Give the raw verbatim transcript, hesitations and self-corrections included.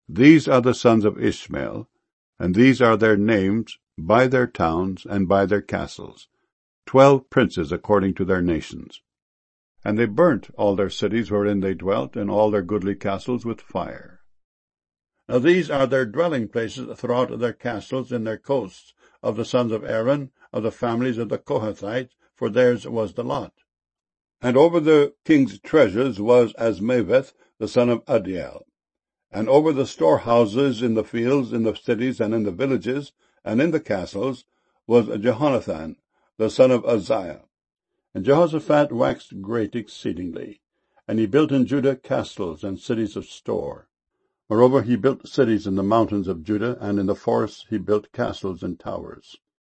These are the sons of Ishmael, and these are their names by their towns and by their castles, twelve princes according to their nations. And they burnt all their cities wherein they dwelt, and all their goodly castles with fire. Now these are their dwelling places throughout their castles in their coasts, of the sons of Aaron, of the families of the Kohathites, for theirs was the lot. And over the king's treasures was Azmaveth, the son of Adiel. And over the storehouses in the fields, in the cities, and in the villages, and in the castles, was Jehonathan, the son of Uzziah. And Jehoshaphat waxed great exceedingly, and he built in Judah castles and cities of store. Moreover, he built cities in the mountains of Judah, and in the forests he built castles and towers.